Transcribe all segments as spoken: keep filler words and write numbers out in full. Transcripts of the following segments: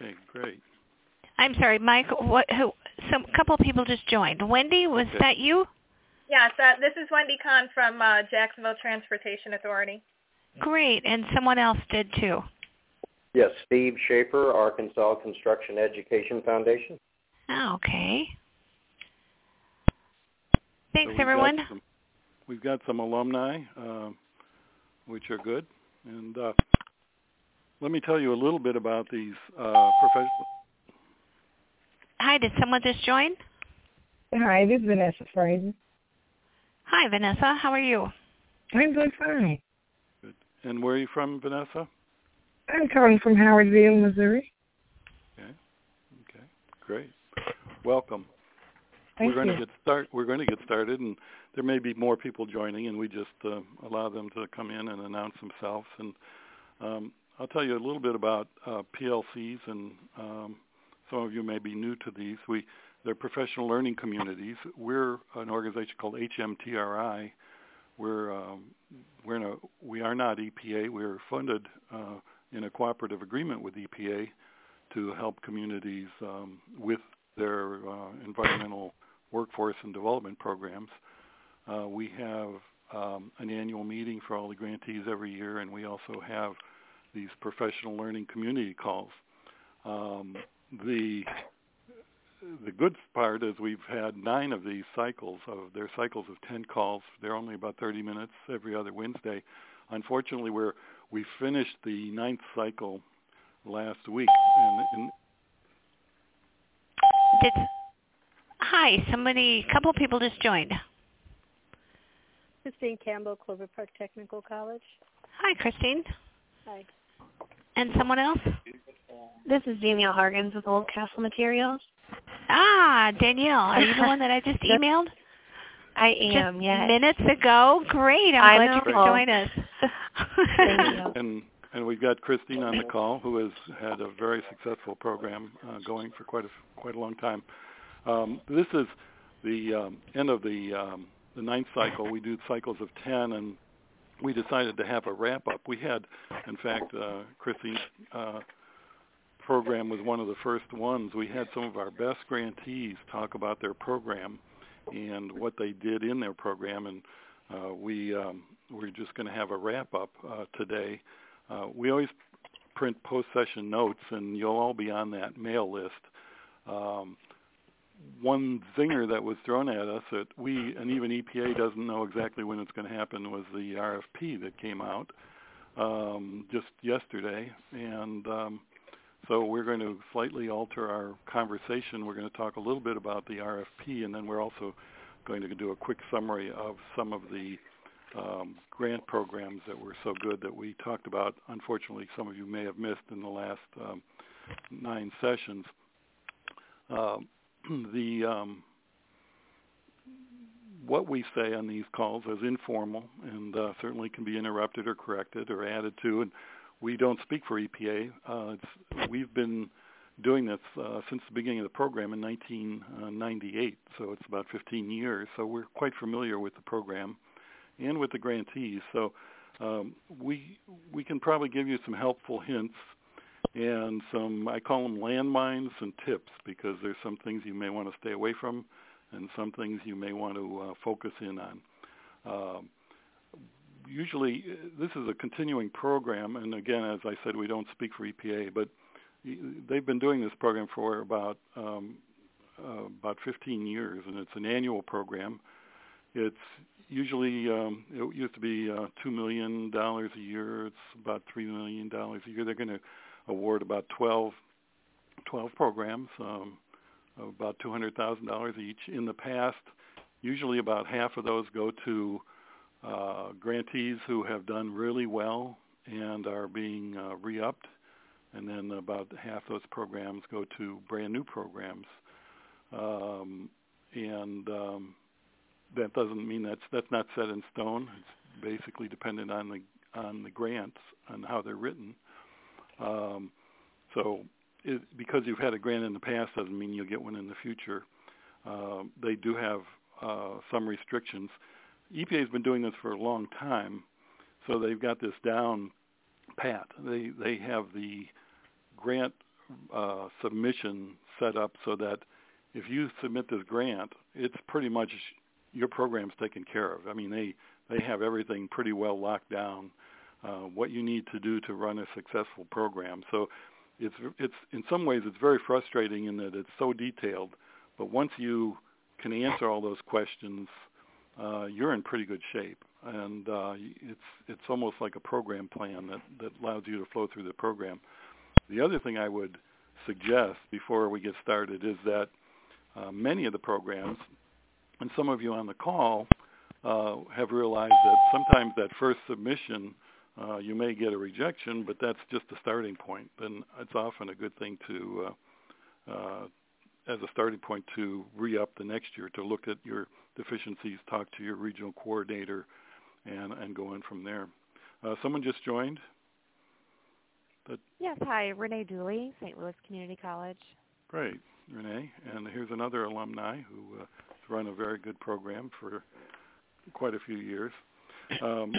Okay, great. I'm sorry, Mike. What? Who? Some couple of people just joined. Wendy, was okay. that you? Yes, uh, this is Wendy Kahn from uh, Jacksonville Transportation Authority. Great, and someone else did too. Yes, Steve Schaefer, Arkansas Construction Education Foundation. Oh, okay. Thanks, so we've everyone. Got some, we've got some alumni, uh, which are good. And uh, let me tell you a little bit about these uh, professional. Hi, did someone just join? Hi, this is Vanessa Fraser. Hi, Vanessa. How are you? I'm doing fine. Good. And where are you from, Vanessa? I'm calling from Howardville, Missouri. Okay. Okay. Great. Welcome. Thank we're going you. to get start. We're going to get started, and there may be more people joining, and we just uh, allow them to come in and announce themselves. And um, I'll tell you a little bit about uh, P L Cs, and um, some of you may be new to these. We they're professional learning communities. We're an organization called H M T R I. We're um, we're in a, we are not E P A. We're funded uh, in a cooperative agreement with E P A to help communities um, with their uh, environmental workforce and development programs. Uh, we have um, an annual meeting for all the grantees every year, and we also have these professional learning community calls. Um, the the good part is we've had nine of these cycles. Of their cycles of ten calls. They're only about thirty minutes every other Wednesday. Unfortunately, we're we finished the ninth cycle last week. And, and Did, hi, somebody, a couple people just joined. Christine Campbell, Clover Park Technical College. Hi, Christine. Hi. And someone else? This is Danielle Hargens with Old Castle Materials. Ah, Danielle, are you the one that I just emailed? I am, just yes. minutes ago? Great, I'm I glad know. you could join us. Thank you. And, and we've got Christine on the call, who has had a very successful program uh, going for quite a, quite a long time. Um, this is the um, end of the, um, the ninth cycle. We do cycles of ten, and we decided to have a wrap-up. We had, in fact, uh, Christine's uh, program was one of the first ones. We had some of our best grantees talk about their program and what they did in their program, and uh, we, um, we're just going to have a wrap-up uh, today. Uh, we always print post-session notes, and you'll all be on that mail list. Um, one zinger that was thrown at us that we, and even E P A doesn't know exactly when it's going to happen, was the R F P that came out um, just yesterday. And um, so we're going to slightly alter our conversation. We're going to talk a little bit about the R F P, and then we're also going to do a quick summary of some of the um, grant programs that were so good that we talked about. Unfortunately, some of you may have missed in the last um, nine sessions. Uh, the um, what we say on these calls is informal and uh, certainly can be interrupted or corrected or added to, and we don't speak for E P A. Uh, it's, we've been doing this uh, since the beginning of the program in nineteen ninety-eight, so it's about fifteen years, so we're quite familiar with the program and with the grantees. So um, we we can probably give you some helpful hints and some, I call them landmines and tips, because there's some things you may want to stay away from and some things you may want to uh, focus in on. Um, usually, this is a continuing program, and again, as I said, we don't speak for E P A, but they've been doing this program for about um, uh, about fifteen years, and it's an annual program. It's usually, um, it used to be uh, two million dollars a year. It's about three million dollars a year. They're going to award about twelve, twelve programs, um, about two hundred thousand dollars each. In the past, usually about half of those go to uh, grantees who have done really well and are being uh, re-upped, and then about half those programs go to brand new programs. Um, and um, that doesn't mean that's that's not set in stone. It's basically dependent on the on the grants and how they're written. Um, so it, because you've had a grant in the past doesn't mean you'll get one in the future. Uh, they do have uh, some restrictions. E P A has been doing this for a long time, so they've got this down pat. They they have the grant uh, submission set up so that if you submit this grant, it's pretty much your program's taken care of. I mean, they, they have everything pretty well locked down, uh, what you need to do to run a successful program. So it's, it's in some ways it's very frustrating in that it's so detailed, but once you can answer all those questions, uh, you're in pretty good shape. And uh, it's it's almost like a program plan that, that allows you to flow through the program. The other thing I would suggest before we get started is that uh, many of the programs, and some of you on the call, uh, have realized that sometimes that first submission, uh, you may get a rejection, but that's just a starting point. And it's often a good thing to, uh, uh, as a starting point, to re-up the next year, to look at your deficiencies, talk to your regional coordinator, and, and go in from there. Uh, someone just joined? That, yes, hi, Renee Dooley, Saint Louis Community College. Great, Renee. And here's another alumni who uh, has run a very good program for quite a few years. Um,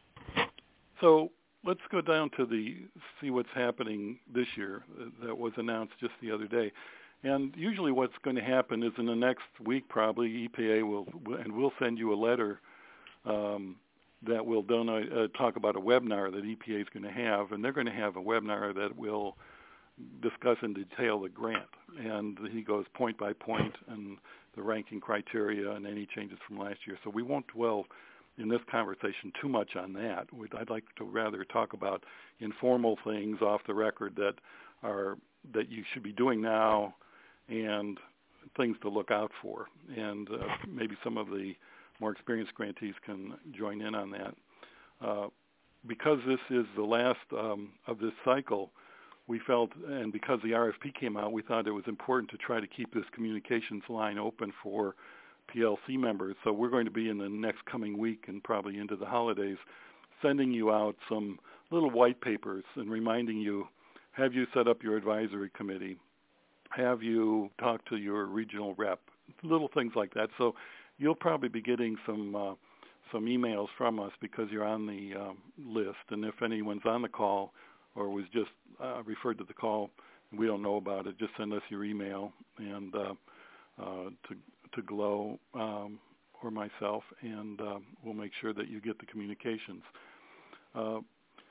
so let's go down to the see what's happening this year that was announced just the other day. And usually what's going to happen is in the next week probably E P A will, and we'll send you a letter um, that will donate, uh, talk about a webinar that E P A is going to have, and they're going to have a webinar that will discuss in detail the grant. And he goes point by point and the ranking criteria and any changes from last year. So we won't dwell in this conversation too much on that. I'd like to rather talk about informal things off the record that are that you should be doing now and things to look out for. And uh, maybe some of the more experienced grantees can join in on that. Uh, because this is the last um, of this cycle, we felt, and because the R F P came out, we thought it was important to try to keep this communications line open for P L C members. So we're going to be in the next coming week and probably into the holidays sending you out some little white papers and reminding you, have you set up your advisory committee? Have you talked to your regional rep? Little things like that. So you'll probably be getting some uh, some emails from us because you're on the um, list. And if anyone's on the call or was just uh, referred to the call and we don't know about it, just send us your email and uh, uh, to to Glow um, or myself, and uh, we'll make sure that you get the communications. Uh,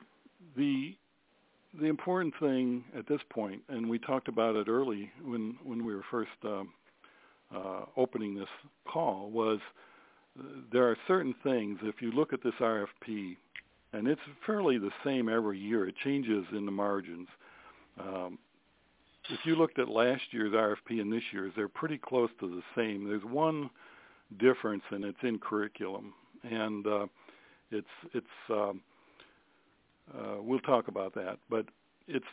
the The important thing at this point, and we talked about it early when, when we were first um, uh, opening this call, was uh, there are certain things, if you look at this R F P, and it's fairly the same every year, it changes in the margins. Um, if you looked at last year's R F P and this year's, they're pretty close to the same. There's one difference, and it's in curriculum, and uh, it's it's um, Uh, we'll talk about that, but it's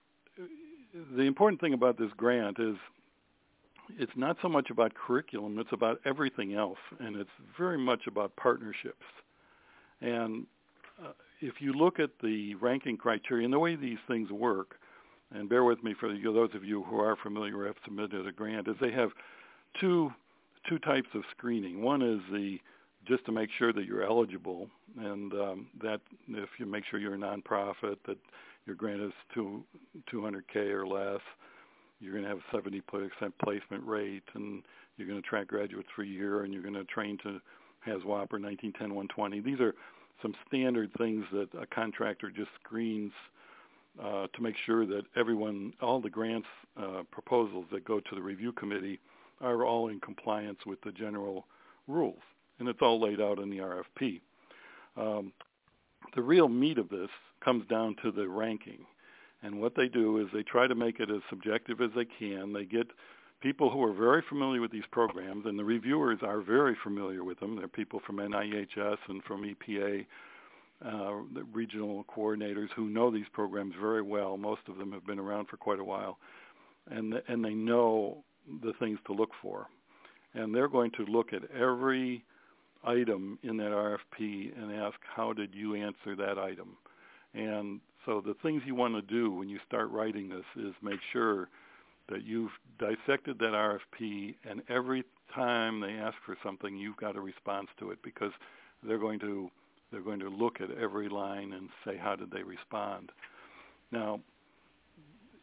the important thing about this grant is it's not so much about curriculum, it's about everything else, and it's very much about partnerships. And uh, if you look at the ranking criteria and the way these things work, and bear with me for the, those of you who are familiar or have submitted a grant, is they have two two types of screening. One is the just to make sure that you're eligible, and um, that if you make sure you're a nonprofit, that your grant is two, 200K or less, you're going to have a seventy percent placement rate, and you're going to track graduates for a year, and you're going to train to H A Z W A P or nineteen ten dash one twenty. These are some standard things that a contractor just screens uh, to make sure that everyone, all the grants uh, proposals that go to the review committee are all in compliance with the general rules. And it's all laid out in the R F P. Um, the real meat of this comes down to the ranking. And what they do is they try to make it as subjective as they can. They get people who are very familiar with these programs, and the reviewers are very familiar with them. They're people from N I H S and from E P A, uh, the regional coordinators who know these programs very well. Most of them have been around for quite a while. And, and they know the things to look for. And they're going to look at every item in that R F P and ask, how did you answer that item? And so the things you want to do when you start writing this is make sure that you've dissected that R F P, and every time they ask for something, you've got a response to it, because they're going to they're going to look at every line and say, how did they respond? Now,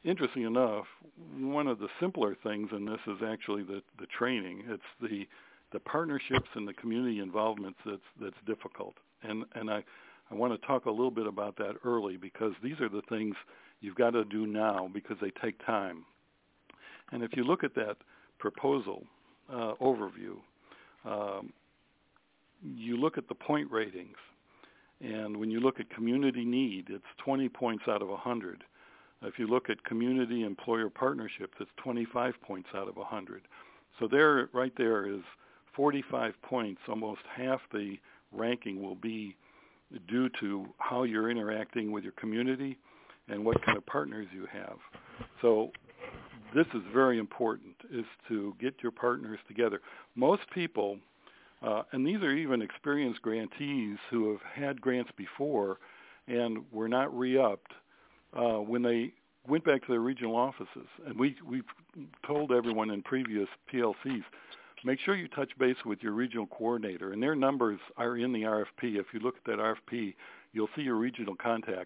interesting enough, one of the simpler things in this is actually the, the training. It's the the partnerships and the community involvement that's that's difficult. And and I, I want to talk a little bit about that early, because these are the things you've got to do now because they take time. And if you look at that proposal uh, overview, um, you look at the point ratings. And when you look at community need, it's twenty points out of one hundred. If you look at community employer partnerships, it's twenty-five points out of one hundred. So there, right there is forty-five points. Almost half the ranking will be due to how you're interacting with your community and what kind of partners you have. So this is very important, is to get your partners together. Most people, uh, and these are even experienced grantees who have had grants before and were not re-upped, uh, when they went back to their regional offices. And we, we've told everyone in previous P L Cs, make sure you touch base with your regional coordinator, and their numbers are in the R F P. If you look at that R F P, you'll see your regional contact.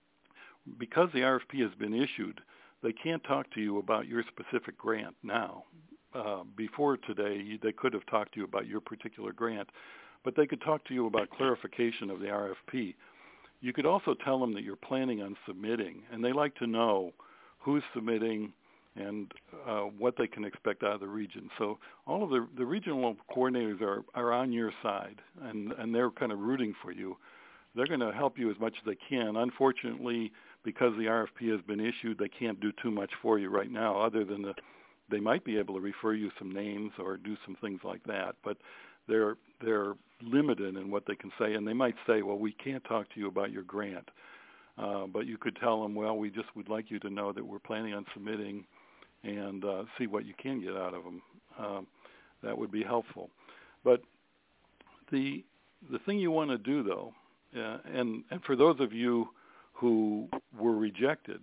Because the R F P has been issued, they can't talk to you about your specific grant now. Uh, before today, they could have talked to you about your particular grant, but they could talk to you about clarification of the R F P. You could also tell them that you're planning on submitting, and they like to know who's submitting and uh, what they can expect out of the region. So all of the, the regional coordinators are, are on your side, and, and they're kind of rooting for you. They're going to help you as much as they can. Unfortunately, because the R F P has been issued, they can't do too much for you right now, other than the, they might be able to refer you some names or do some things like that. But they're they're limited in what they can say, and they might say, well, we can't talk to you about your grant. Uh, but you could tell them, well, we just would like you to know that we're planning on submitting, and uh, see what you can get out of them. Um, that would be helpful. But the the thing you want to do, though, uh, and, and for those of you who were rejected,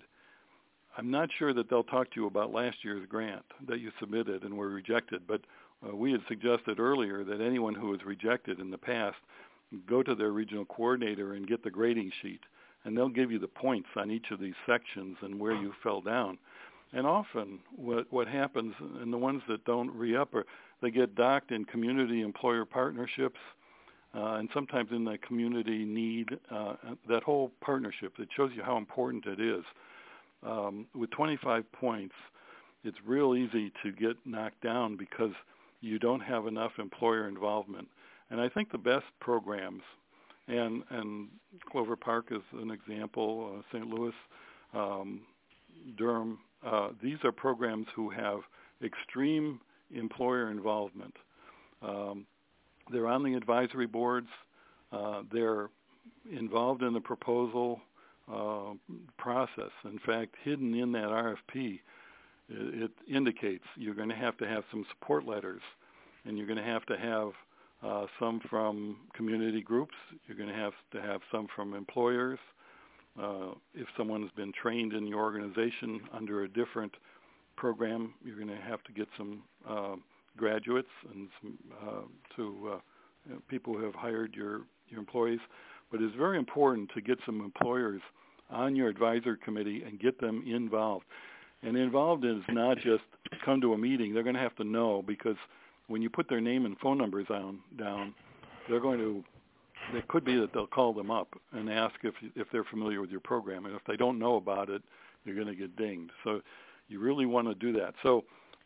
I'm not sure that they'll talk to you about last year's grant that you submitted and were rejected, but uh, we had suggested earlier that anyone who was rejected in the past go to their regional coordinator and get the grading sheet, and they'll give you the points on each of these sections and where you fell down. And often what what happens, and the ones that don't re-up, are they get docked in community employer partnerships, uh, and sometimes in the community need, uh, that whole partnership. It shows you how important it is. Um, with twenty-five points, it's real easy to get knocked down because you don't have enough employer involvement. And I think the best programs, and, and Clover Park is an example, uh, Saint Louis, um, Durham, Uh, these are programs who have extreme employer involvement. Um, they're on the advisory boards. Uh, they're involved in the proposal uh, process. In fact, hidden in that R F P, it, it indicates you're going to have to have some support letters, and you're going to have to have uh, some from community groups. You're going to have to have some from employers. Uh, if someone has been trained in your organization under a different program, you're going to have to get some uh, graduates and some, uh, to uh, you know, people who have hired your, your employees. But it's very important to get some employers on your advisory committee and get them involved. And involved is not just come to a meeting. They're going to have to know, because when you put their name and phone numbers on, down, they're going to It could be that they'll call them up and ask if if they're familiar with your program, and if they don't know about it, you're going to get dinged. So you really want to do that. So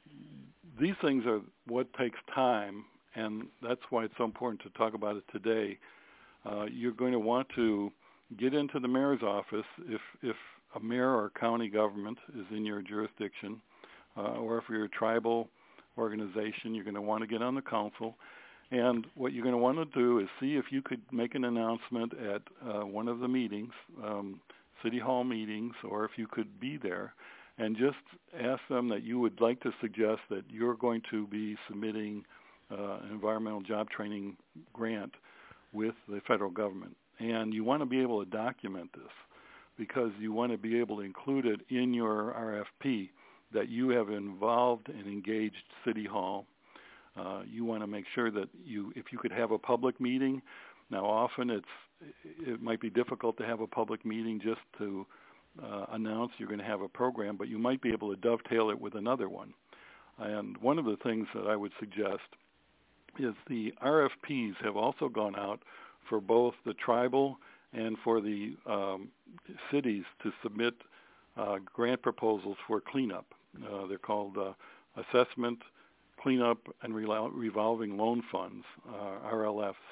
these things are what takes time, and that's why it's so important to talk about it today. Uh, you're going to want to get into the mayor's office if if a mayor or county government is in your jurisdiction, uh, or if you're a tribal organization, you're going to want to get on the council. And what you're going to want to do is see if you could make an announcement at uh, one of the meetings, um, city hall meetings, or if you could be there, and just ask them that you would like to suggest that you're going to be submitting uh, an environmental job training grant with the federal government. And you want to be able to document this, because you want to be able to include it in your R F P that you have involved and engaged City Hall. Uh, you want to make sure that you, if you could have a public meeting. Now, often it's it might be difficult to have a public meeting just to uh, announce you're going to have a program, but you might be able to dovetail it with another one. And one of the things that I would suggest is the R F Ps have also gone out for both the tribal and for the um, cities to submit uh, grant proposals for cleanup. Uh, they're called uh, Assessment, Cleanup, and Revolving Loan Funds, uh, R L Fs.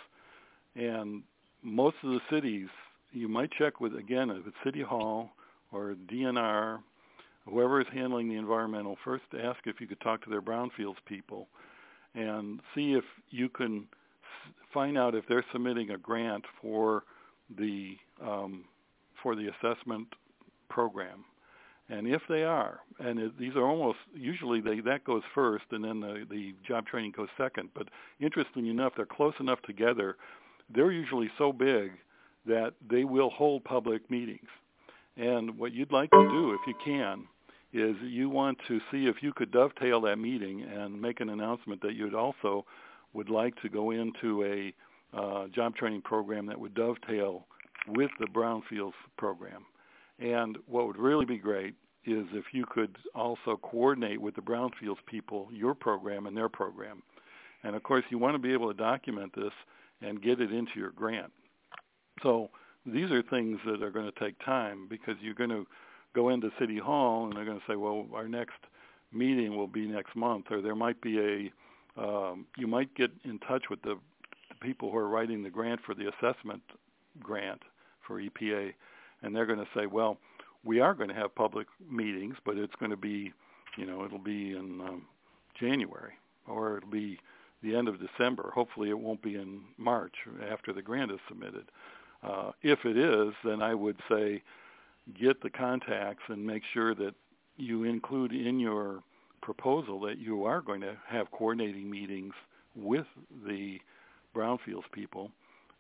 And most of the cities, you might check with, again, if it's City Hall or D N R, whoever is handling the environmental, first ask if you could talk to their brownfields people and see if you can find out if they're submitting a grant for the um, for the assessment program. And if they are, and it, these are almost, usually they, that goes first and then the, the job training goes second. But interestingly enough, they're close enough together. They're usually so big that they will hold public meetings. And what you'd like to do, if you can, is you want to see if you could dovetail that meeting and make an announcement that you'd also would like to go into a uh, job training program that would dovetail with the Brownfields program. And what would really be great is if you could also coordinate with the Brownfields people, your program and their program. And of course, you want to be able to document this and get it into your grant. So these are things that are going to take time because you're going to go into City Hall and they're going to say, well, our next meeting will be next month, or there might be a, um, you might get in touch with the, the people who are writing the grant for the assessment grant for E P A, and they're going to say, well, we are going to have public meetings, but it's going to be, you know, it'll be in um, January, or it'll be the end of December. Hopefully it won't be in March after the grant is submitted. Uh, if it is, then I would say get the contacts and make sure that you include in your proposal that you are going to have coordinating meetings with the Brownfields people,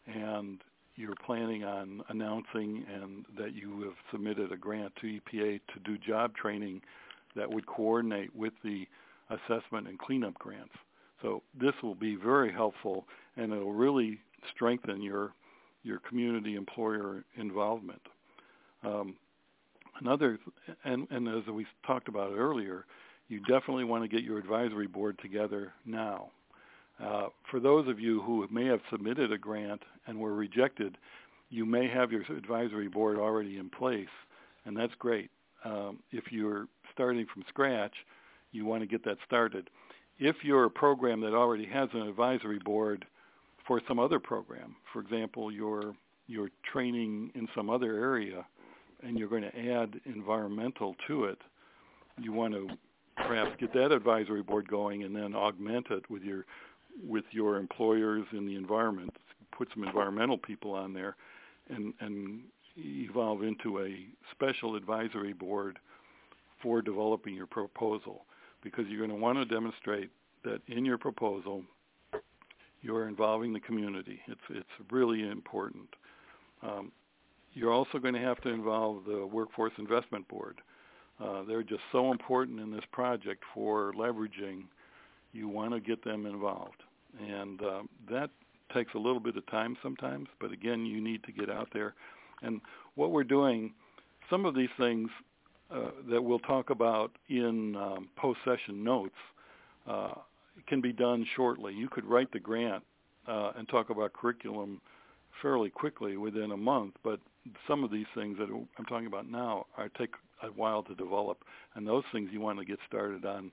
and you're planning on announcing and that you have submitted a grant to E P A to do job training that would coordinate with the assessment and cleanup grants. So this will be very helpful, and it will really strengthen your your community employer involvement. Um, another, and, and as we talked about earlier, you definitely want to get your advisory board together now. Uh, for those of you who may have submitted a grant and were rejected, you may have your advisory board already in place, and that's great. Um, if you're starting from scratch, you want to get that started. If you're a program that already has an advisory board for some other program, for example, you're, you're training in some other area and you're going to add environmental to it, you want to perhaps get that advisory board going and then augment it with your with your employers in the environment, put some environmental people on there, and, and evolve into a special advisory board for developing your proposal, because you're going to want to demonstrate that in your proposal you're involving the community. It's, it's really important. Um, you're also going to have to involve the Workforce Investment Board. Uh, they're just so important in this project for leveraging. You want to get them involved. And uh, that takes a little bit of time sometimes, but again, you need to get out there. And what we're doing, some of these things uh, that we'll talk about in um, post-session notes uh, can be done shortly. You could write the grant uh, and talk about curriculum fairly quickly within a month, but some of these things that I'm talking about now are take a while to develop, and those things you want to get started on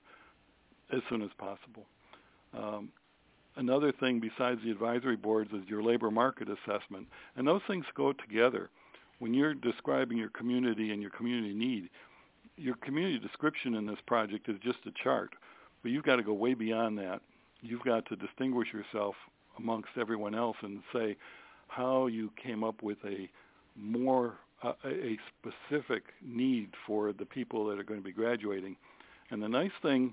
as soon as possible. Um, another thing besides the advisory boards is your labor market assessment, and those things go together. When you're describing your community and your community need, your community description in this project is just a chart, but you've got to go way beyond that. You've got to distinguish yourself amongst everyone else and say how you came up with a more uh, a specific need for the people that are going to be graduating. And the nice thing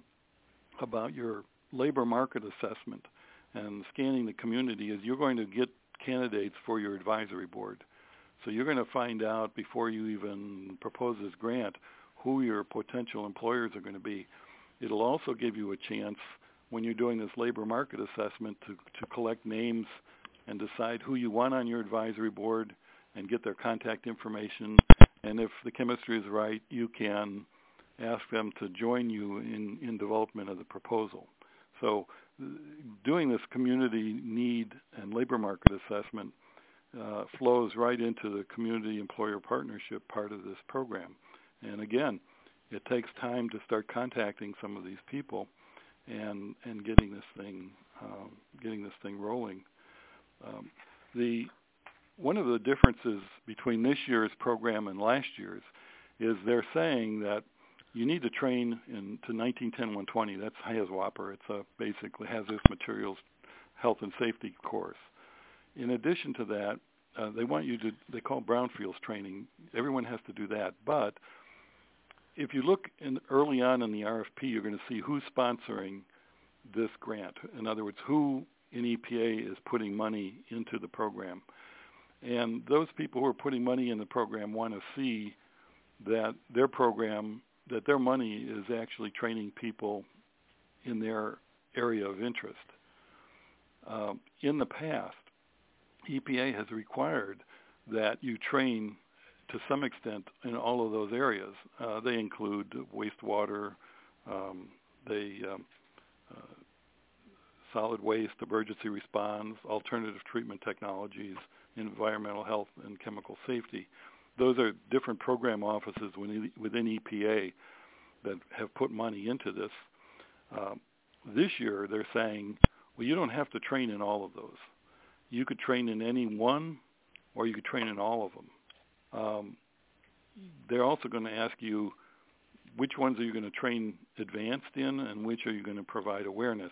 about your labor market assessment and scanning the community is you're going to get candidates for your advisory board. So you're going to find out before you even propose this grant who your potential employers are going to be. It'll also give you a chance when you're doing this labor market assessment to, to collect names and decide who you want on your advisory board and get their contact information And if the chemistry is right, you can ask them to join you in, in development of the proposal. So doing this community need and labor market assessment uh, flows right into the community employer partnership part of this program. And again, it takes time to start contacting some of these people and and getting this thing um, getting this thing rolling. Um, the one of the differences between this year's program and last year's is they're saying that you need to train in to nineteen ten one twenty. That's HAZWOPER. It's a basically hazardous materials health and safety course. In addition to that, uh, they want you to, they call brownfields training. Everyone has to do that. But if you look in early on in the R F P, you're going to see who's sponsoring this grant. In other words, who in E P A is putting money into the program. And those people who are putting money in the program want to see that their program, that their money is actually training people in their area of interest. Um, in the past, E P A has required that you train to some extent in all of those areas. Uh, they include wastewater, um, they um, uh, solid waste, emergency response, alternative treatment technologies, environmental health, and chemical safety. Those are different program offices within E P A that have put money into this. Um, this year, they're saying, well, you don't have to train in all of those. You could train in any one, or you could train in all of them. Um, they're also going to ask you which ones are you going to train advanced in and which are you going to provide awareness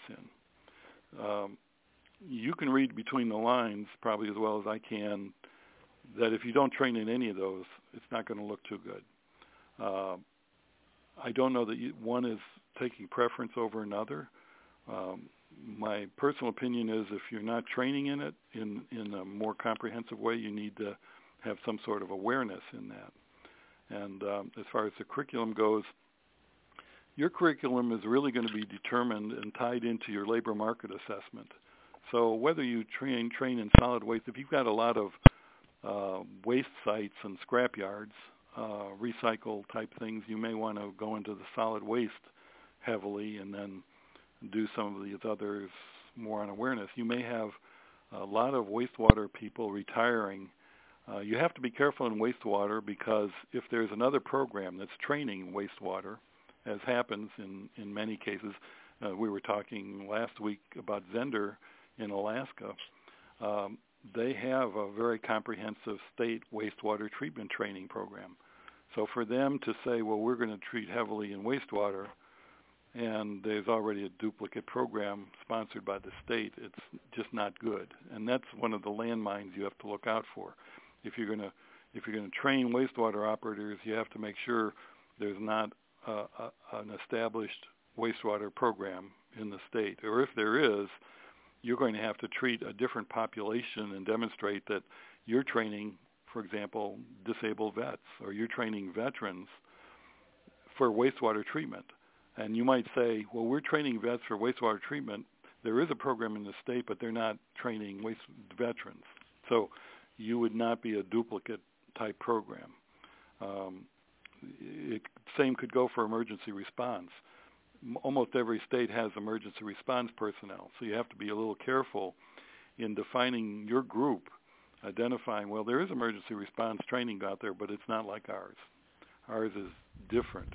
in. Um, you can read between the lines probably as well as I can that if you don't train in any of those, it's not going to look too good. Uh, I don't know that you, one is taking preference over another. Um, my personal opinion is if you're not training in it in, in a more comprehensive way, you need to have some sort of awareness in that. And um, as far as the curriculum goes, your curriculum is really going to be determined and tied into your labor market assessment. So whether you train train in solid waste, if you've got a lot of uh, waste sites and scrap yards, uh, recycle type things, you may want to go into the solid waste heavily and then do some of these others more on awareness. You may have a lot of wastewater people retiring. Uh, you have to be careful in wastewater because if there's another program that's training wastewater, as happens in, in many cases, uh, we were talking last week about Zender in Alaska. Um, they have a very comprehensive state wastewater treatment training program. So for them to say, well, we're going to treat heavily in wastewater, and there's already a duplicate program sponsored by the state, it's just not good. And that's one of the landmines you have to look out for. If you're going to if you're going to train wastewater operators, you have to make sure there's not a, a, an established wastewater program in the state. Or if there is, you're going to have to treat a different population and demonstrate that you're training, for example, disabled vets, or you're training veterans for wastewater treatment. And you might say, well, we're training vets for wastewater treatment. There is a program in the state, but they're not training waste veterans. So you would not be a duplicate type program. Um, it, same could go for emergency response. Almost every state has emergency response personnel, so you have to be a little careful in defining your group, identifying, well, there is emergency response training out there, but it's not like ours. Ours is different.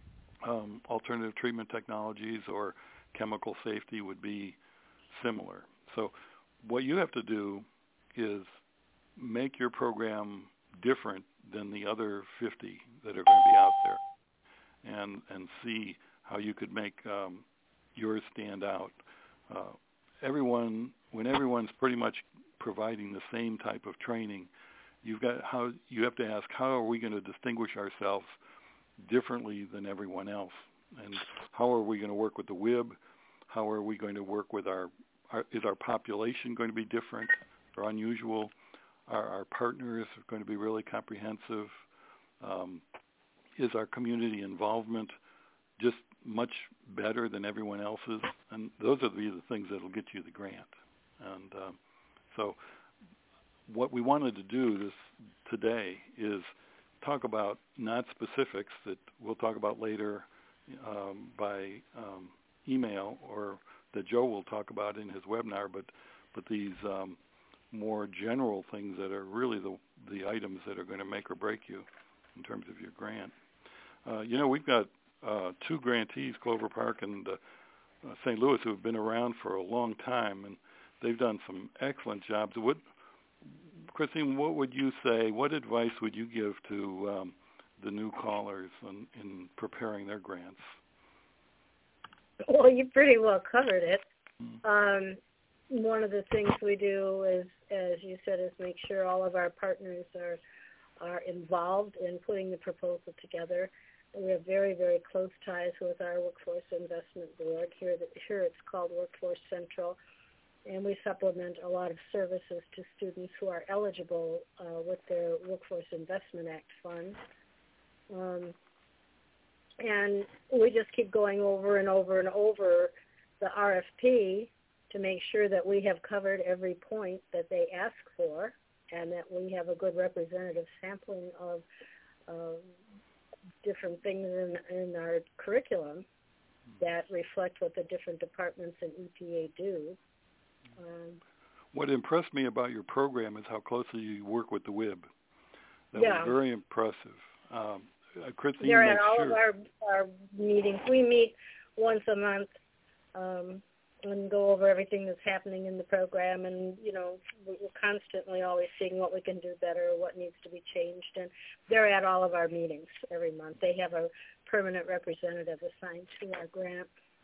Um, alternative treatment technologies or chemical safety would be similar. So what you have to do is make your program different than the other fifty that are going to be out there, and and see how you could make um, yours stand out. Uh, everyone, when everyone's pretty much providing the same type of training, you've got how you have to ask, how are we going to distinguish ourselves differently than everyone else, and how are we going to work with the W I B? How are we going to work with our, our is our population going to be different or unusual? Are our partners going to be really comprehensive? Um, is our community involvement just much better than everyone else's? And those are the, the things that will get you the grant. And um, so what we wanted to do this today is talk about not specifics that we'll talk about later um, by um, email, or that Joe will talk about in his webinar, but but these um, more general things that are really the the items that are going to make or break you in terms of your grant. Uh, you know, we've got uh, two grantees, Clover Park and uh, uh, Saint Louis, who have been around for a long time, and they've done some excellent jobs. What, Christine, what would you say, what advice would you give to um, the new callers in, in preparing their grants? Well, you pretty well covered it. Mm. Um, one of the things we do is, as you said, is make sure all of our partners are are involved in putting the proposal together. And we have very, very close ties with our Workforce Investment Board. Here, here it's called Workforce Central. And we supplement a lot of services to students who are eligible uh, with their Workforce Investment Act funds. Um, and we just keep going over and over and over the R F P to make sure that we have covered every point that they ask for, and that we have a good representative sampling of uh, different things in, in our curriculum that reflect what the different departments in E P A do. Um, what impressed me about your program is how closely you work with the W I B. That yeah. was very impressive. Um, Christine, They're make at all sure. of our, our meetings. We meet once a month um, and go over everything that's happening in the program, and, you know, we're constantly always seeing what we can do better, what needs to be changed, and they're at all of our meetings every month. They have a permanent representative assigned to our grant.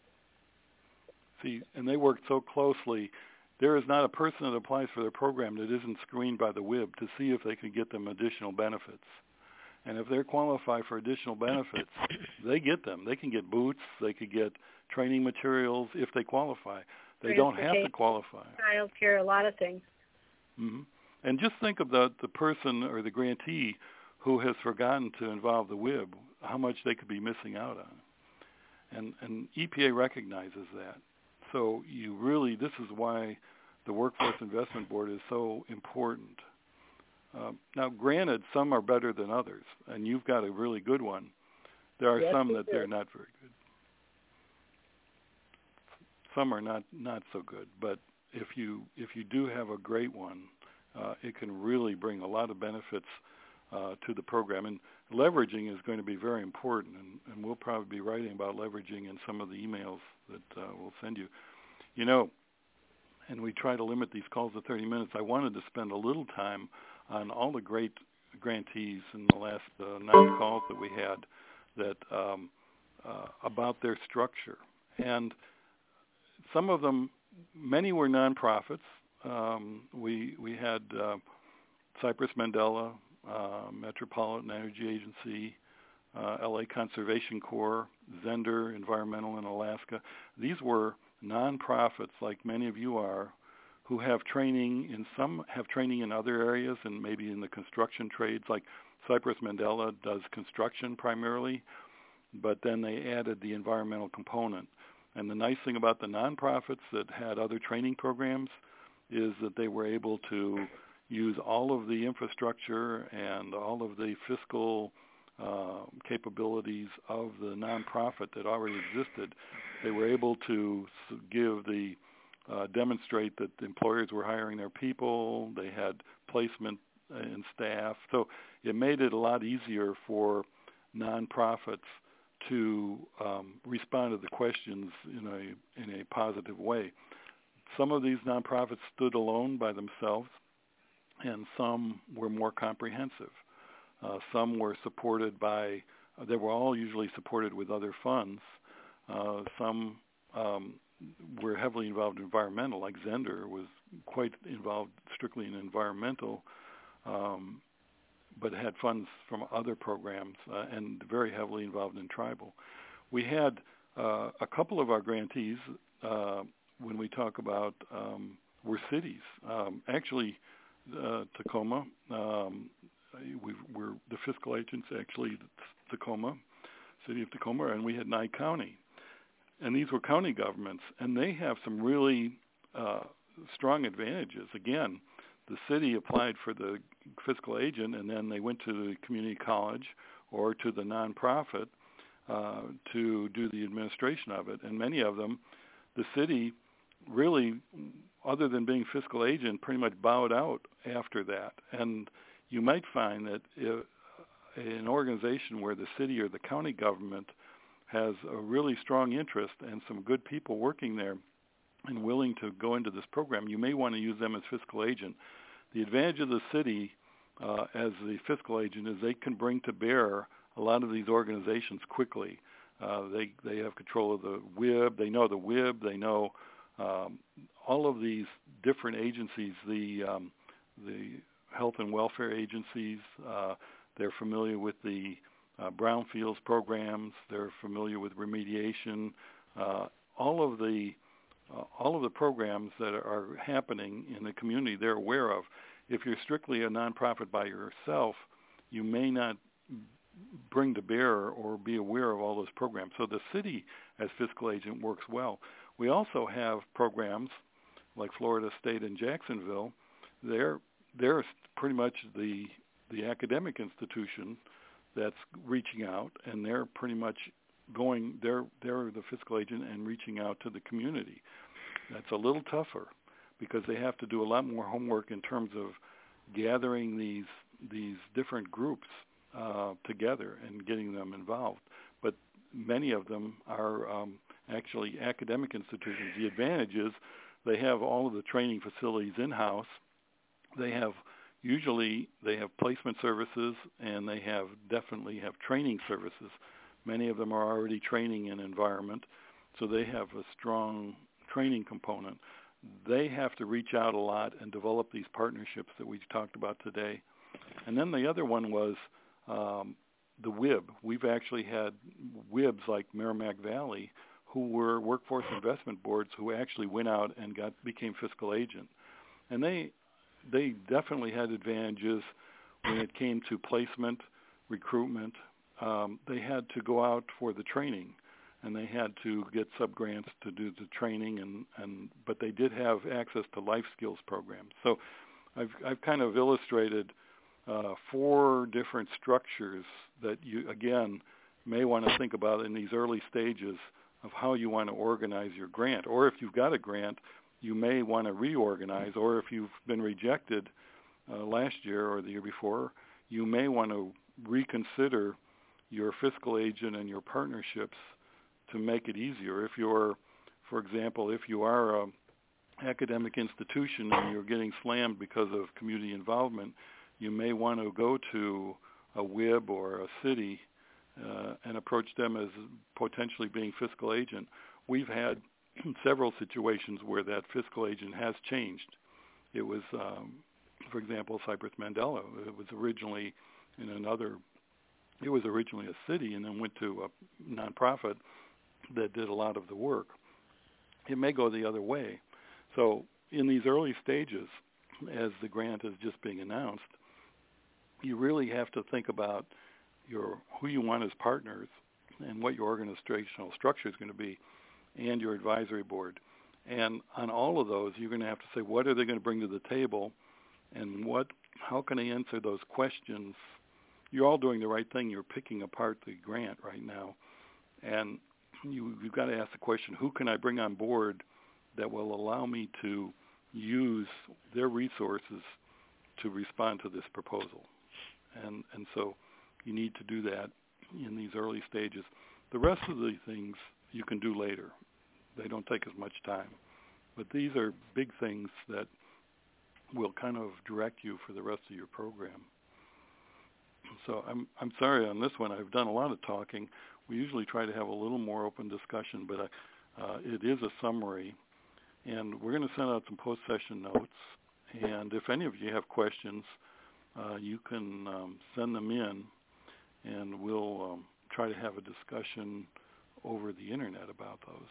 See, and they work so closely. There is not a person that applies for their program that isn't screened by the W I B to see if they can get them additional benefits. And if they qualify for additional benefits, they get them. They can get boots. They could get training materials if they qualify. They don't have to qualify. Child care, a lot of things. Mm-hmm. And just think of the, the person or the grantee who has forgotten to involve the W I B, how much they could be missing out on. And, and E P A recognizes that. So you really, this is why the Workforce Investment Board is so important. Uh, now, granted, some are better than others, and you've got a really good one. There are yes, some that do. they're not very good. Some are not, not so good. But if you if you do have a great one, uh, it can really bring a lot of benefits uh, to the program. And leveraging is going to be very important, and, and we'll probably be writing about leveraging in some of the emails that uh, we'll send you. You know, and we try to limit these calls to thirty minutes. I wanted to spend a little time on all the great grantees in the last uh, nine calls that we had that um, uh, about their structure. And some of them, many were nonprofits. Um, we we had uh, Cypress Mandela, uh, Metropolitan Energy Agency, uh, L A Conservation Corps, Zender Environmental in Alaska. These were nonprofits, like many of you are, who have training in some have training in other areas, and maybe in the construction trades. Like Cypress Mandela does construction primarily, but then they added the environmental component. And the nice thing about the nonprofits that had other training programs is that they were able to use all of the infrastructure and all of the fiscal uh, capabilities of the nonprofit that already existed. They were able to give the uh, demonstrate that the employers were hiring their people. They had placement in staff. So it made it a lot easier for nonprofits to um, respond to the questions in a in a positive way. Some of these nonprofits stood alone by themselves, and some were more comprehensive. Uh, some were supported by, uh, they were all usually supported with other funds. Uh, some um, were heavily involved in environmental, like Zender was quite involved strictly in environmental, um, but had funds from other programs, uh, and very heavily involved in tribal. We had uh, a couple of our grantees, uh, when we talk about, um, were cities. Um, actually, uh, Tacoma, um, we we're the fiscal agents actually Tacoma, city of Tacoma, and we had Nye County. And these were county governments, and they have some really uh, strong advantages. Again, the city applied for the fiscal agent, and then they went to the community college or to the nonprofit uh, to do the administration of it. And many of them, the city really, other than being fiscal agent, pretty much bowed out after that. And you might find that if an organization where the city or the county government has a really strong interest and some good people working there and willing to go into this program, you may want to use them as fiscal agent. The advantage of the city uh, as the fiscal agent is they can bring to bear a lot of these organizations quickly. Uh, they they have control of the W I B, they know the W I B, they know um, all of these different agencies, the um, the health and welfare agencies. Uh, they're familiar with the uh, brownfields programs. They're familiar with remediation. Uh, all of the uh, all of the programs that are happening in the community, they're aware of. If you're strictly a nonprofit by yourself, you may not bring to bear or be aware of all those programs. So the city as fiscal agent works well. We also have programs like Florida State and Jacksonville. They're they're pretty much the the academic institution that's reaching out, and they're pretty much going. They're they're the fiscal agent and reaching out to the community. That's a little tougher because they have to do a lot more homework in terms of gathering these these different groups uh, together and getting them involved. But many of them are um, actually academic institutions. The advantage is they have all of the training facilities in-house. They have usually they have placement services, and they have definitely have training services. Many of them are already training in environment, so they have a strong training component. They have to reach out a lot and develop these partnerships that we talked about today. And then the other one was um, the W I B. We've actually had W I Bs like Merrimack Valley who were workforce investment boards who actually went out and got became fiscal agent. And they they definitely had advantages when it came to placement, recruitment. Um, they had to go out for the training, and they had to get sub-grants to do the training, and, and but they did have access to life skills programs. So I've, I've kind of illustrated uh, four different structures that you, again, may want to think about in these early stages of how you want to organize your grant. Or if you've got a grant, you may want to reorganize, or if you've been rejected uh, last year or the year before, you may want to reconsider your fiscal agent and your partnerships to make it easier. If you're, for example, if you are an academic institution and you're getting slammed because of community involvement, you may want to go to a W I B or a city uh, and approach them as potentially being fiscal agent. We've had several situations where that fiscal agent has changed. It was, um, for example, Cypress Mandela. It was originally in another, it was originally a city and then went to a nonprofit that did a lot of the work. It may go the other way. So in these early stages, as the grant is just being announced, you really have to think about your who you want as partners and what your organizational structure is going to be, and your advisory board. And on all of those, you're going to have to say, what are they going to bring to the table, and what, how can they answer those questions? You're all doing the right thing. You're picking apart the grant right now. And you, you've got to ask the question, who can I bring on board that will allow me to use their resources to respond to this proposal? And, and so you need to do that in these early stages. The rest of the things you can do later. They don't take as much time. But these are big things that will kind of direct you for the rest of your program. So I'm I'm sorry on this one. I've done a lot of talking. We usually try to have a little more open discussion, but uh, it is a summary. And we're going to send out some post-session notes. And if any of you have questions, uh, you can um, send them in, and we'll um, try to have a discussion over the internet about those.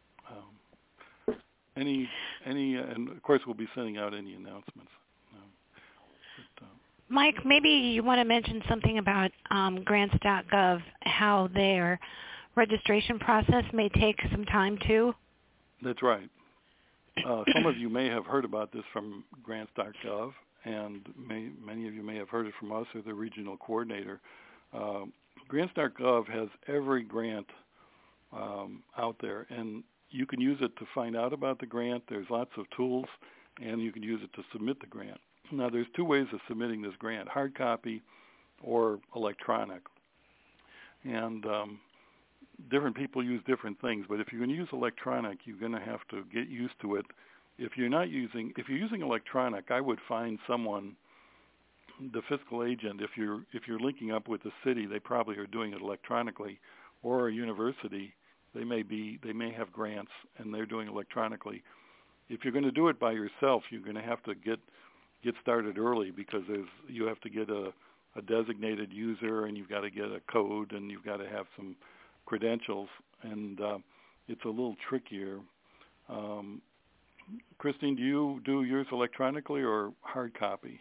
Um, any, any, uh, and of course we'll be sending out any announcements. Um, but, uh, Mike, maybe you want to mention something about um, grants dot gov, how their registration process may take some time too? That's right. Uh, some of you may have heard about this from grants dot gov, and may, many of you may have heard it from us or the regional coordinator. Uh, grants dot gov has every grant um, out there, and you can use it to find out about the grant. There's lots of tools, and you can use it to submit the grant. Now, there's two ways of submitting this grant, hard copy or electronic. And um, different people use different things, but if you're going to use electronic, you're going to have to get used to it. If you're not using, if you're using electronic, I would find someone, the fiscal agent, if you're if you're linking up with the city, they probably are doing it electronically, or a university, they may be they may have grants and they're doing electronically. If you're going to do it by yourself, you're going to have to get get started early, because there's you have to get a, a designated user, and you've got to get a code, and you've got to have some credentials, and uh, it's a little trickier. Um, Christine, do you do yours electronically or hard copy?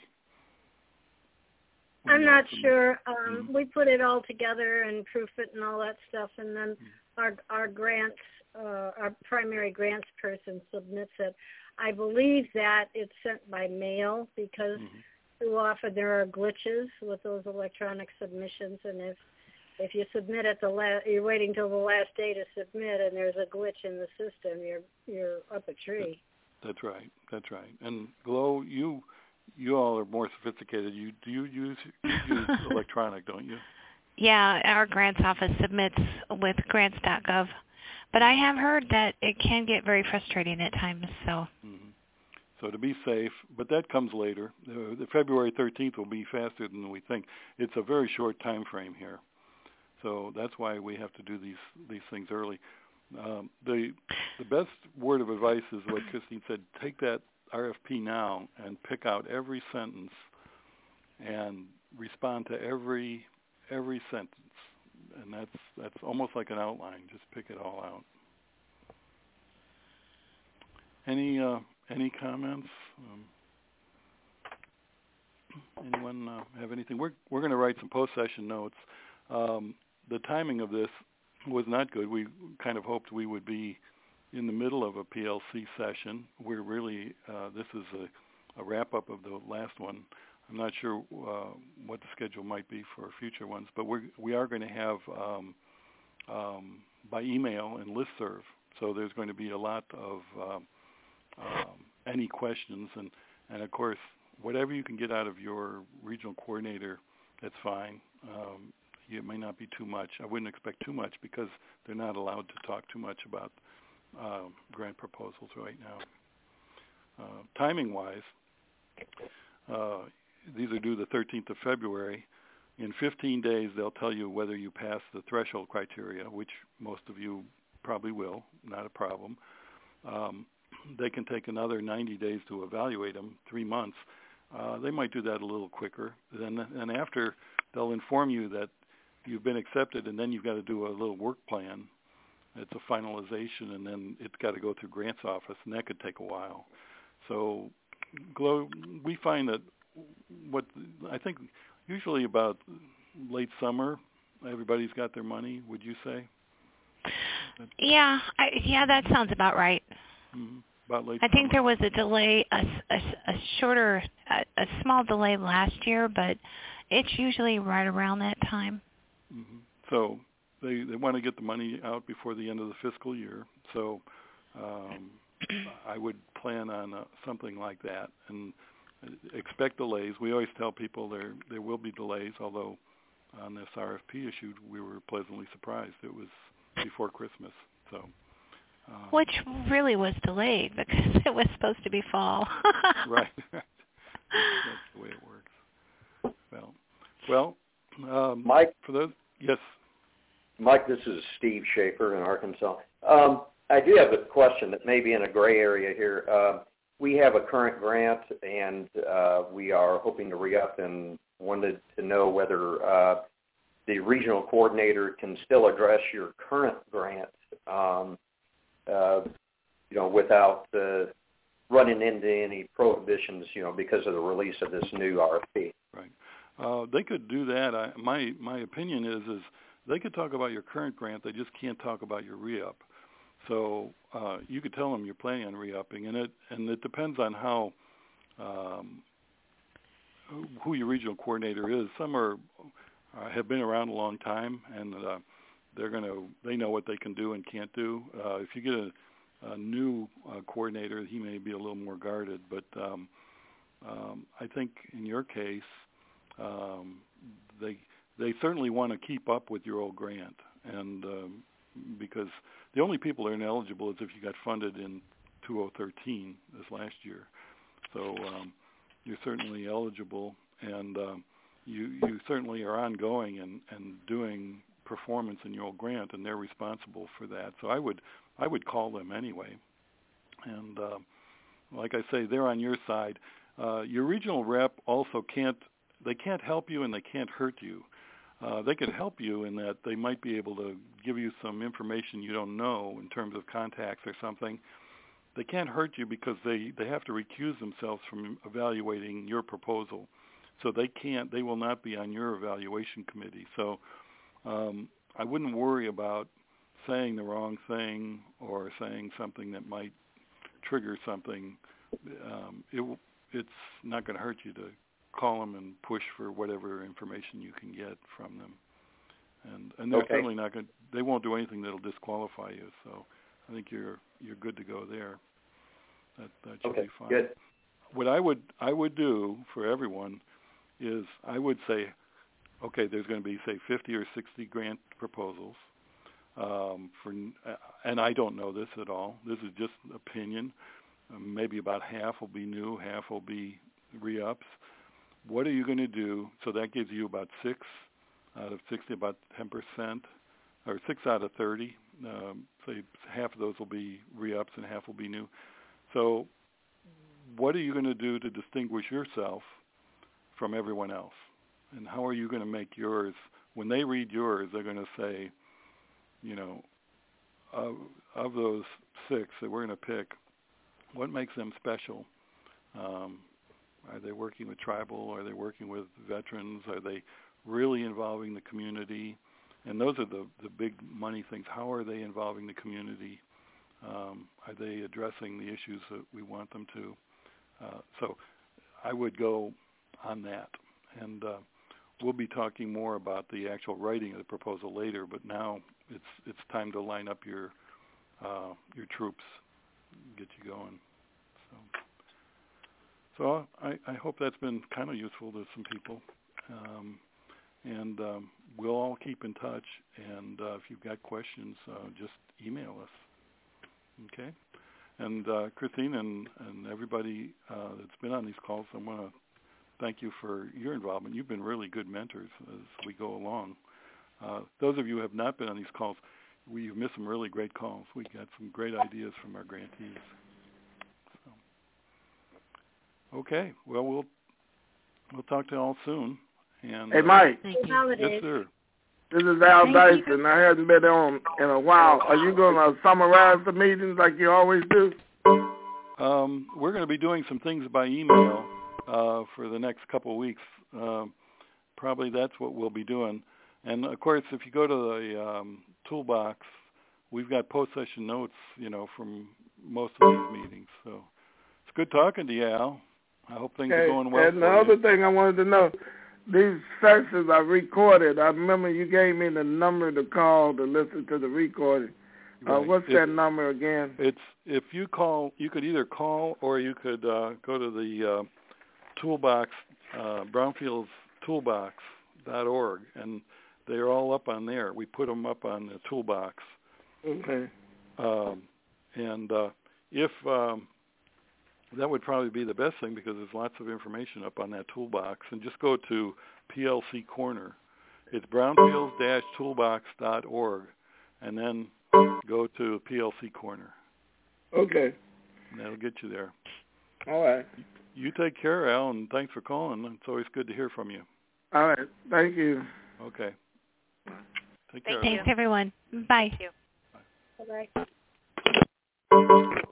I'm not sure. Um, mm-hmm. We put it all together and proof it and all that stuff, and then mm-hmm. our our grants, uh, our primary grants person submits it. I believe that it's sent by mail, because mm-hmm. too often there are glitches with those electronic submissions, and if if you submit at the la- you're waiting till the last day to submit, and there's a glitch in the system, you're you're up a tree. That's right. That's right. And Glo, you you all are more sophisticated. You do you use you use electronic, don't you? Yeah, our grants office submits with grants dot gov, but I have heard that it can get very frustrating at times. So. Mm-hmm. So to be safe, but that comes later. Uh, the February thirteenth will be faster than we think. It's a very short time frame here, so that's why we have to do these these things early. Um, the the best word of advice is what Christine said. Take that R F P now and pick out every sentence and respond to every every sentence, and that's that's almost like an outline. Just pick it all out. Any uh, any comments? Um, anyone uh, have anything? We're we're going to write some post-session notes. Um, the timing of this was not good. We kind of hoped we would be in the middle of a P L C session. We're really, uh, this is a, a wrap-up of the last one. I'm not sure uh, what the schedule might be for future ones, but we're, we are going to have um, um, by email and listserv. So there's going to be a lot of um, um, any questions, and, and of course, whatever you can get out of your regional coordinator, that's fine. Um, It may not be too much. I wouldn't expect too much, because they're not allowed to talk too much about uh, grant proposals right now. Uh, timing-wise, uh, these are due the thirteenth of February. In fifteen days, they'll tell you whether you pass the threshold criteria, which most of you probably will, not a problem. Um, they can take another ninety days to evaluate them, three months. Uh, they might do that a little quicker. Then, and after, they'll inform you that you've been accepted, and then you've got to do a little work plan. It's a finalization, and then it's got to go through grants office, and that could take a while. So, Glo, we find that what I think usually about late summer, everybody's got their money. Would you say? Yeah, I, yeah, that sounds about right. Mm-hmm. About late I think summer. there was a delay, a, a, a shorter, a, a small delay last year, but it's usually right around that time. Mm-hmm. So they they want to get the money out before the end of the fiscal year. So um, I would plan on uh, something like that, and expect delays. We always tell people there there will be delays, although on this R F P issue we were pleasantly surprised. It was before Christmas. So um, which really was delayed because it was supposed to be fall. Right. That's the way it works. Well, well. Um, Mike? For those, yes. Mike, this is Steve Schaefer in Arkansas. Um, I do have a question that may be in a gray area here. Uh, we have a current grant, and uh, we are hoping to re-up, and wanted to know whether uh, the regional coordinator can still address your current grant, um, uh, you know, without uh, running into any prohibitions, you know, because of the release of this new R F P. Right. Uh, they could do that. I, my my opinion is is they could talk about your current grant. They just can't talk about your re-up. So uh, you could tell them you're planning on re-upping, and it and it depends on how um, who your regional coordinator is. Some are uh, have been around a long time, and uh, they're going to they know what they can do and can't do. Uh, if you get a, a new uh, coordinator, he may be a little more guarded. But um, um, I think in your case, um, they they certainly want to keep up with your old grant, and um, because the only people that are ineligible is if you got funded in two thousand thirteen, this last year. So um, you're certainly eligible, and um, you you certainly are ongoing and, and doing performance in your old grant, and they're responsible for that. So I would I would call them anyway. And uh, like I say, they're on your side. Uh, your regional rep also can't they can't help you and they can't hurt you. Uh, they could help you in that they might be able to give you some information you don't know in terms of contacts or something. They can't hurt you because they, they have to recuse themselves from evaluating your proposal. So they can't, they will not be on your evaluation committee. So um, I wouldn't worry about saying the wrong thing or saying something that might trigger something. Um, it, it's not going to hurt you to call them and push for whatever information you can get from them. And, and they're okay. certainly not going to, they won't do anything that'll disqualify you. So I think you're you're good to go there. That that should okay, be fine. Good. What I would I would do for everyone is I would say, okay, there's going to be say fifty or sixty grant proposals. Um, for and I don't know this at all. This is just opinion. Um, maybe about half will be new, half will be re-ups. What are you going to do? So that gives you about six out of sixty, about ten percent, or six out of thirty. Um, say half of those will be re-ups and half will be new. So what are you going to do to distinguish yourself from everyone else? And how are you going to make yours, when they read yours, they're going to say, you know, of, of those six that we're going to pick, what makes them special? Um, are they working with tribal? Are they working with veterans? Are they really involving the community? And those are the, the big money things. How are they involving the community? Um, are they addressing the issues that we want them to? Uh, so I would go on that. And uh, we'll be talking more about the actual writing of the proposal later, but now it's it's time to line up your uh, your troops, get you going. So, so I, I hope that's been kind of useful to some people. Um, And um, we'll all keep in touch. And uh, if you've got questions, uh, just email us. Okay? And uh, Christine and, and everybody uh, that's been on these calls, I want to thank you for your involvement. You've been really good mentors as we go along. Uh, those of you who have not been on these calls, we've missed some really great calls. We got some great ideas from our grantees. So, okay. Well, we'll we'll talk to you all soon. And, hey, Mike. Thank you. Yes, sir. This is Al Thank Dyson. you. I hadn't been on in a while. Are you going to summarize the meetings like you always do? Um, we're going to be doing some things by email uh, for the next couple of weeks. Um, probably that's what we'll be doing. And, of course, if you go to the um, toolbox, we've got post-session notes, you know, from most of these meetings. So it's good talking to you, Al. I hope things okay. are going well And for the you. other thing I wanted to know, these sessions are recorded. I remember you gave me the number to call to listen to the recording. Uh, Right. what's If- that number again? It's if you call, you could either call or you could uh, go to the uh, toolbox, uh, brownfields toolbox dot org, and they're all up on there. We put them up on the toolbox. Okay. Um, and uh, if um, that would probably be the best thing because there's lots of information up on that toolbox. And just go to P L C Corner. It's brownfields dash toolbox dot org, and then go to P L C Corner. Okay. And that'll get you there. All right. You take care, Al, and thanks for calling. It's always good to hear from you. All right. Thank you. Okay. Take care. Thanks, everyone. Bye. Bye-bye.